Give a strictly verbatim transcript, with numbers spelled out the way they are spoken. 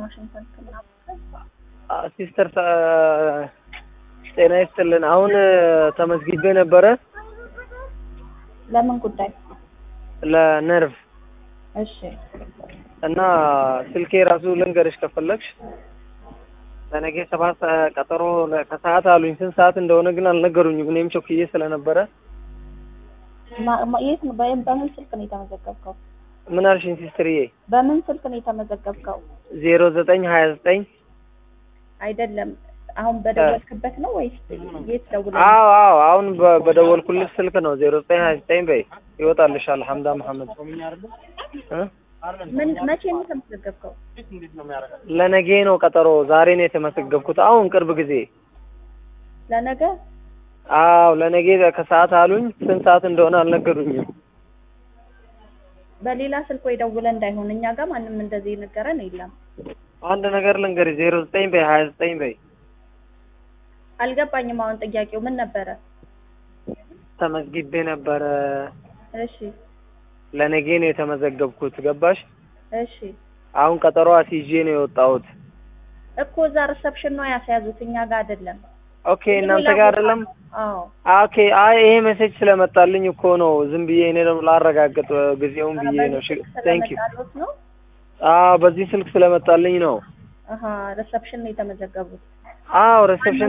ዋሽንግተን ከተማ ሲስተር ጤና ይስጥልን አሁን ተመዝግቤ ነበረ ለምን ጉዳይ ለነርቭ እሺ እና ስልኬ ራሱ ልንገርሽ ከፈለግሽ ለነገ ሰባት ቀጠሮ ከሰዓት አሉኝ ስንት ሰዓት እንደሆነ ግን አልነገሩኝም እኔም ቾክዬ ስለነበረ የት ነው በምን ስልክ ነው የተመዘገብከው ምን አልሽኝ ሲስተርዬ በምን ስልክ ነው የተመዘገብከው ዜሮ ዘጠኝ ሀያ ዘጠኝ አይደለም አሁን በደወልክበት ነው ወይስ የት ደውለህ አዎ አዎ አሁን በደወልኩልሽ ስልክ ነው ዜሮ ዘጠኝ ሀያ ዘጠኝ በይ ይወጣልሻል ሐምዳ መሐመድ እ ምን መቼ ነው የተመዘገብከው ለነገ ነው ቀጠሮ ዛሬ ነው የተመዘገብኩት አሁን ቅርብ ጊዜ ለነገ አዎ ለነገ ከሰዓት አሉኝ ስንት ሰዓት እንደሆነ አልነገሩኝም በሌላ ስልክ ወይ ደውለን እንዳይሆን እኛ ጋር ማንንም እንደዚህ ነገረን የለም አንድ ነገር ልንገርሽ ዜሮ ዘጠኝ በይ ሀያ ዘጠኝ በይ አልገባኝም አሁን ጥያቄው ምን ነበረ ተመዝግቤ ነበረ እሺ ለነገ ነው የተመዘገብኩት ገባሽ እሺ አሁን ቀጠሮ አስይዤ ነው የወጣሁት እኮ እዛ ሪሰፕሽን ነው ያስያዙት እኛ ጋር አይደለም ኦኬ እናንተ ጋር አይደለም አዎ ኦኬ አይ ይሄ ሜሴጅ ስለመጣልኝ እኮ ነው ዝም ብዬ እኔ ደግሞ ላረጋግጥ ጊዜውን ብዬ ነው ቴንክ ዩ አዎ በዚህ ስልክ ስለመጣልኝ ነው አሃ ሪሰፕሽን ነው የተመዘገቡት አዎ ሪሰፕሽን